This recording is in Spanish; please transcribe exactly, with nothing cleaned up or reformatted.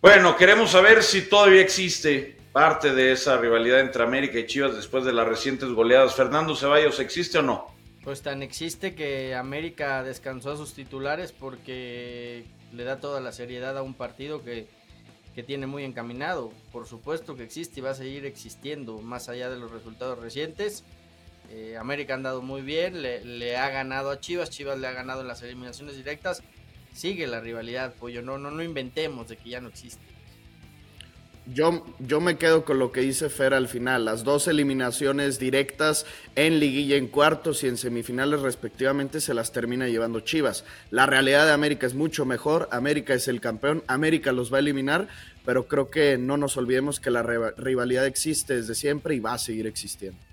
Bueno, queremos saber si todavía existe parte de esa rivalidad entre América y Chivas después de las recientes goleadas. Fernando Ceballos, ¿existe o no? Pues tan existe que América descansó a sus titulares porque le da toda la seriedad a un partido que, que tiene muy encaminado. Por supuesto que existe y va a seguir existiendo, más allá de los resultados recientes. Eh, América ha andado muy bien, le, le ha ganado a Chivas, Chivas le ha ganado en las eliminaciones directas. Sigue la rivalidad, pollo, no, no, no inventemos de que ya no existe. Yo, yo me quedo con lo que dice Fer al final, las dos eliminaciones directas en liguilla, en cuartos y en semifinales respectivamente se las termina llevando Chivas. La realidad de América es mucho mejor, América es el campeón, América los va a eliminar, pero creo que no nos olvidemos que la rivalidad existe desde siempre y va a seguir existiendo.